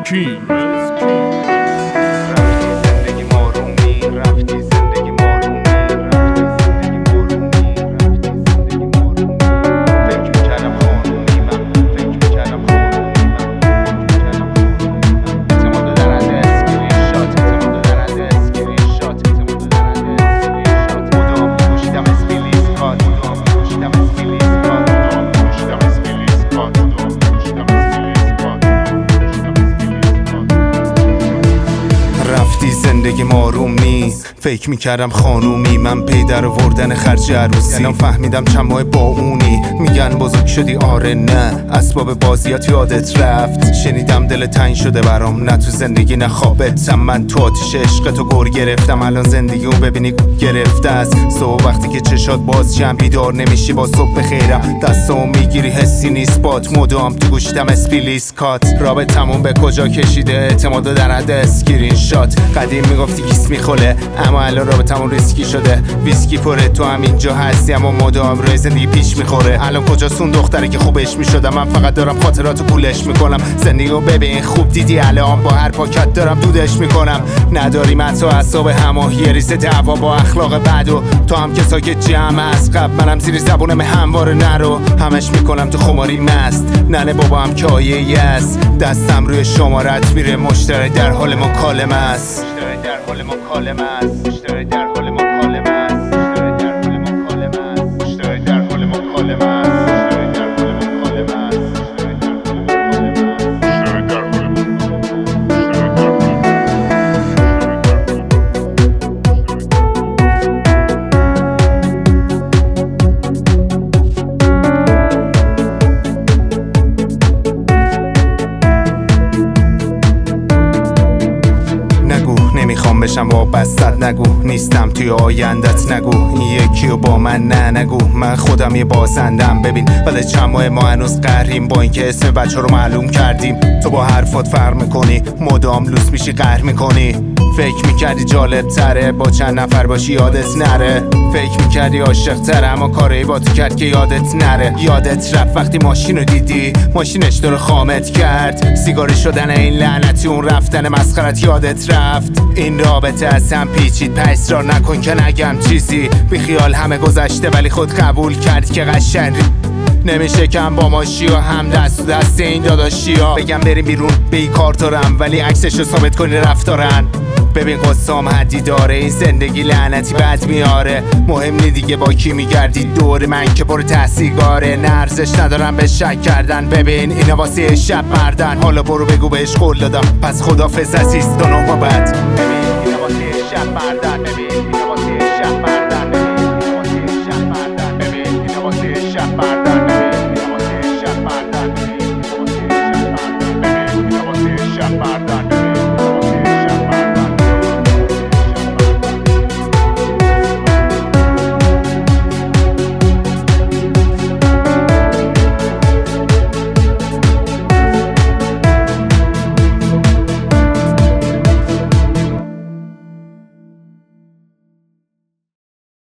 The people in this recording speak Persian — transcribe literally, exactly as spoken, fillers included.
King. زندگی مارومی فکر میکردم خانومی، من پی در آوردن خرج عروسی. الان فهمیدم چند ماه با اونی، میگن بزرگ شدی آره نه، اسباب بازیات یادت رفت. شنیدم دل تنگ شده برام، نه تو زندگی نه خوابتم. من تو آتیش عشق تو گر گرفتم، الان زندگی رو ببینی گرفته است. صبح وقتی که چشات باز چم بیدار نمیشی با صبح بخیرم، دستامو میگیری حسی نیست بات، مدام تو گوشتم اسپیلیس کات. رابطمون به کجا کشیده، اعتماد در حد اسکرین شات. قدیم میگفتی کیس میخوله، اما الان رابطمون ریسکی شده. ویسکی پره تو هم اینجا هستی، اما مدام روی زندگی پیش میخوره. الان کجاست اون دختره که خوبش میشدم؟ من فقط دارم خاطراتو پولش میکنم. زندگی رو ببین خوب دیدی، الان با هر پاکت دارم دودش میکنم. نداریم حتی اعصاب هماهی، ریز دعوا با اخلاق بد. و تو هم که ساکت جمع از قبل، منم زیر زبونم همواره نرو. همش میکنم تو خماری مست، ننه بابا هم که آیه است. دستم روی شمارت میره، مشتری در حال مکالمه است. مشتری در حال مکالمه است. مشتری در حال مکالمه است. مشتری در حال مکالمه است. نمیخوام بشم وابستت، نگو نیستم توی آیندت، نگو این یکی و با من نه، نگو من خودم یه بازندم. ببین بعد چند ماه ما هنوز قهریم، با اینکه اسم بچه رو معلوم کردیم. تو با حرفات فرق میکنی، مدام لوس میشی قهر میکنی. فکر میکردی جالب تره با چند نفر باشی یادت نره. فکر میکردی عاشق تره، اما کاری با تو کرد که یادت نره. یادت رفت وقتی ماشین رو دیدی، ماشینش تو رو خامت کرد. سیگاری شدن این لعنتی، اون رفتن مسخرت یادت رفت. این رابطه از هم پیچید، پس را نکن که نگم چیزی. بی خیال همه گذشته ولی خود قبول کرد که قشنگ نمیشه کم با ماشی و هم دست و دست این داداشی ها. بگم بریم بیرون به این کار دارم، ولی عکسش رو ثابت کنی رفتارن. ببین قصام حدی داره، این زندگی لعنتی بد میاره. مهم نی دیگه با کی میگردی دور من که برو تحصیلگاره. نه ارزش ندارم به شک کردن، ببین اینا واسه شب مردن. حالا برو بگو بهش قول دادم، پس خدافظ عزیز تا نه بعد. ببین اینا واسه شب مردن، ببین